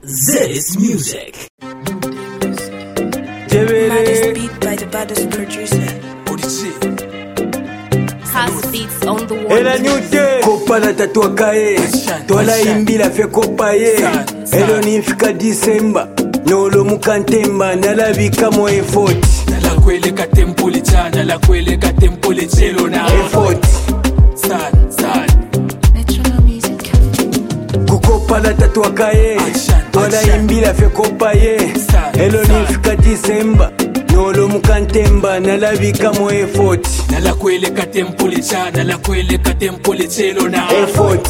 This music. Baddest beat by the baddest producer. House beats on the wall. Ela nyute kopa la tatua kae Tola imbila fe kopa ye Elo nifika Disemba Nolo mukantemba Nalabika mo effort Nala kwele katempuli chana La kwele katempuli chelo na Effort San Metronome music. Kukopa la tatua kae Tola imbila fe kopa ye Elo nifika Disemba Nolo mukantemba Nalabika mo effort Nala kwele katempuli chana La kwele katempuli chelo na Effort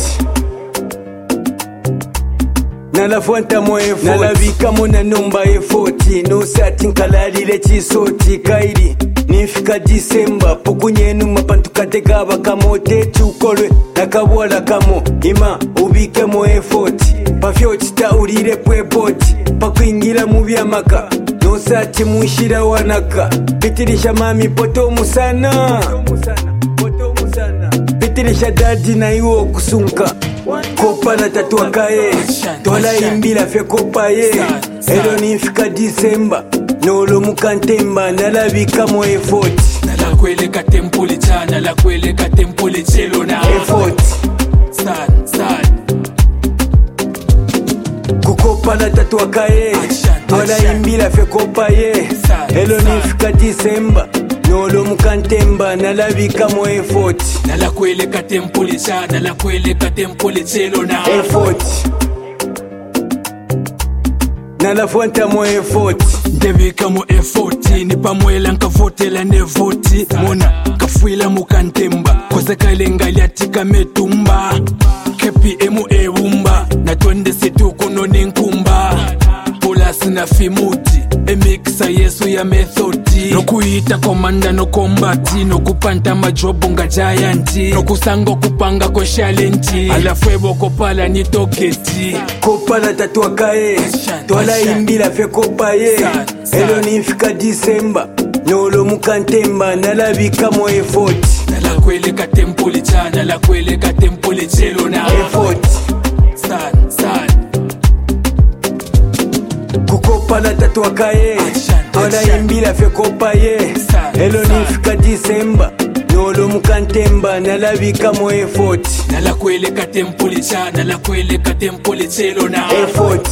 Nalafuanta mo effort Nalabika mo na numba effort No sati nkalalile chisoti kairi Nifika Disemba Pukunyenu mapantukateka bakamote Chukolwe nakabwala kamo Ima ubike mo effort Pafyoti ta urire pwepoti Pakuingira mubyamaka No sati mushira wanaka Pitirisha mami poto musana Pitirisha dadi na iwo kusunka Kopa na tatua kae Tola imbila fe kopa ye Elo nifika Disemba Nolo mukantemba Nalabika mo effort Nala kwele katempuli chana La kwele katempuli chelo na Effort San Kukopa na tatua kae Tola imbila fe kopa ye Elo nifika Disemba Nolo mukantemba Nalabika mo effort Nala kwele katempuli chana La kwele katempuli chelo na Effort Nalafuanta mo effort Devika mo effort Ni pamwela nkavotela nevoti Mona kafuila mukantemba Koze kalengali atika metumba Kepi emu ewumba Na twende situku no ninkumba Polasi na fimuti Emikisa yesu ya methodi Nokuita komanda no kombati Nokupanta majobo nga gianti Nokusango kupanga ko challenge Alafwebo kopala ni toketi Kopa la tatua kae Tola imbila fe kopa ye Elo nifika Disemba Nolo mukantemba Nalabika mo effort Nala kwele katempuli chana La kwele katempuli chelo na Effort San Kukopa la tatua kae Tola imbila fe kopa ye Elo nifika Disemba Nolo mukantemba Nalabika mo effort Nala kwele katempuli chana La kwele katempuli chelo na Effort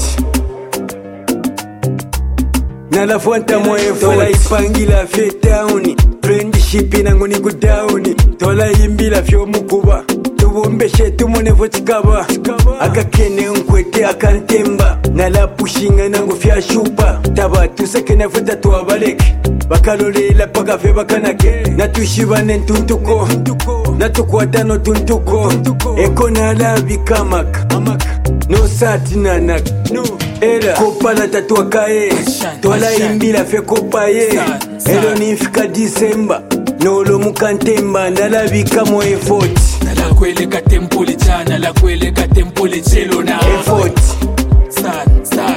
Nalafuanta mo effort Tola ipangila fe down Friendship nangu ni kudown Tola imbila fe omukuba Tubombeshe tumonevo chikaba Akakene nkwete akantemba Nalapushinga nangu fya shupa Tabatu sekene futa tuwabaleke Bakalolela paka fe bakanake Natushibane ntuntuko Natukwatano tuntuko Eko nalabika maka No sati nanak Era kopa la tatua kae Tola imbila fe kopa ye Elo nifika Disemba Nolo mukantemba Nalabika mo effort Nala kwele katempuli chana La kwele katempuli chelo na Effort San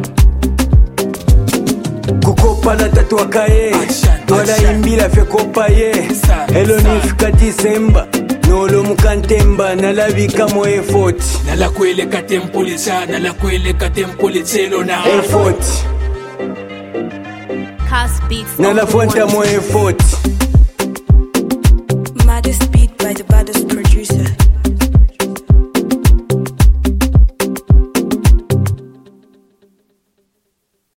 Kukopa la tatua kae Tola imbila fe kopa ye Elo nifika Disemba Nolo mukantemba Nalabika mo effort Nala kwele katempuli chana La kwele katempuli chelo na Effort House beats on the Nalafuanta wall. mo effort